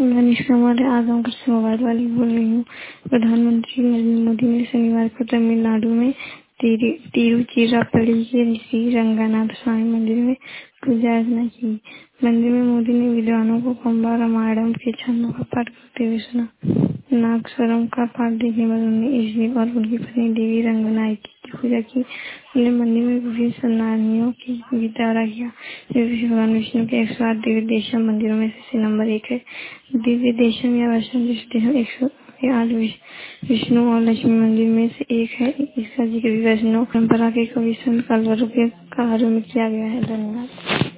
मनीष कुमार आजमगढ़ से मोबाइल वाली बोल रही हूँ। प्रधानमंत्री नरेंद्र मोदी ने शनिवार को तमिलनाडु में तिरुचिरापल्ली के श्री रंगनाथ स्वामी मंदिर में पूजा अर्चना की। मंदिर में मोदी ने विद्वानों को कंबा रामायणम के छंदों का पाठ करते हुए सुना। नागस्वरम का पाठ देखने वालों ने ईश्वर और उनकी पत्नी देवी रंगनायकी की पूजा की। उन्होंने मंदिर में विभिन्न सन्नानियों की विचारा किया। भगवान विष्णु के 108 दिव्य देशम मंदिरों में से नंबर 1 है। दिव्य देशम या वैष्णव देशम 108 विष्णु और लक्ष्मी मंदिर में से एक है। इसका जिक्र वैष्णव परंपरा के कवि संत कालवरू के कार्यों में किया गया है। धन्यवाद।